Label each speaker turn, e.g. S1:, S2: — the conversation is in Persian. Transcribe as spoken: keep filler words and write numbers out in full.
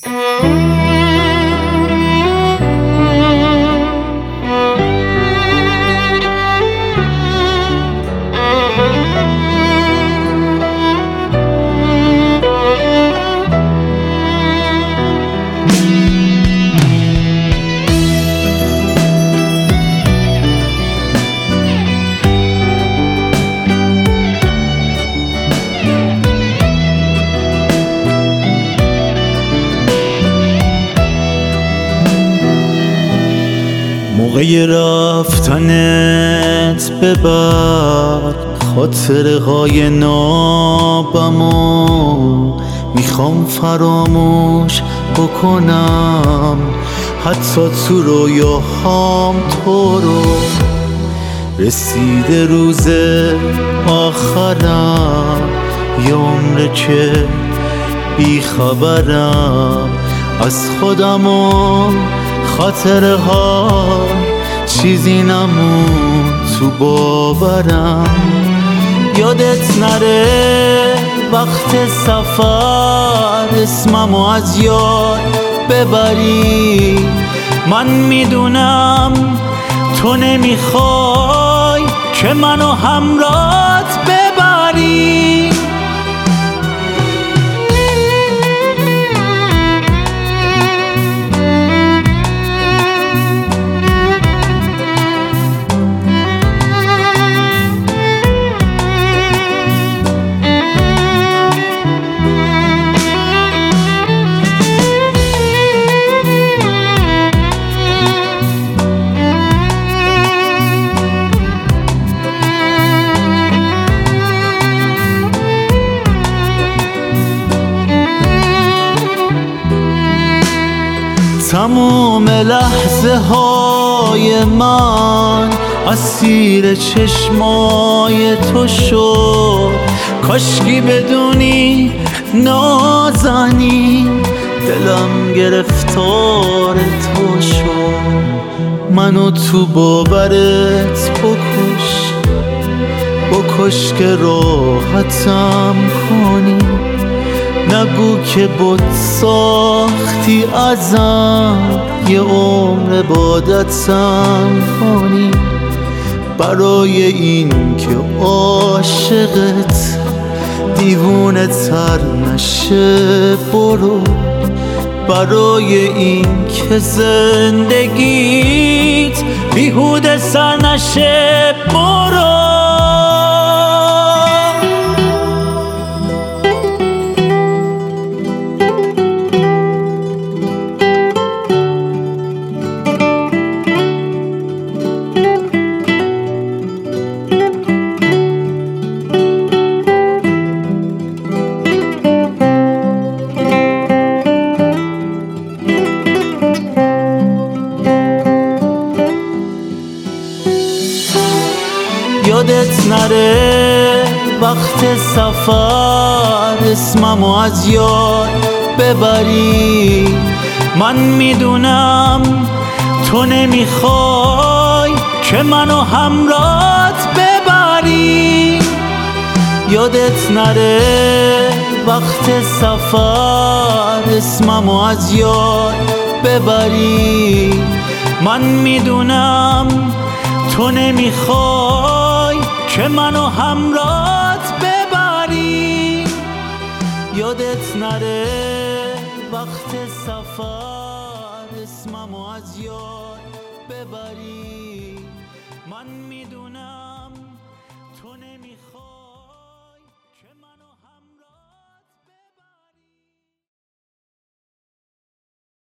S1: موقع رفتنت ببر خاطره های نابمو میخوام فراموش بکنم، حتی تو رویاهام تو رو. رسیده روز آخرم، یه عمره که بیخبرم از خودم و خاطره ها، چیزی نمون تو باورم. یادت نره وقت سفر اسممو از یاد ببری. من میدونم تو نمیخوای که منو همراهت ببری. تموم لحظه های من اسیر چشمای تو شد. کاشکی بدونی نازنین دلم گرفتار تو شد. منو تو باورت بکش، بکش که راحتم کنی. نگو که بت ساختی ازم، یه عمر عبادتم کنی. برای این که عاشقت دیوونه تر نشه برو. برای این که زندگیت بیهوده سر نشه برو. یادت نره وقت سفر اسممو از یاد ببری. من میدونم تو نمیخوای که منو همراهت ببری. یادت نره وقت سفر اسممو از یاد ببری. من میدونم تو نمیخوای که منو همراهت ببری. یادت نره وقت سفر اسممو از یاد ببری. من میدونم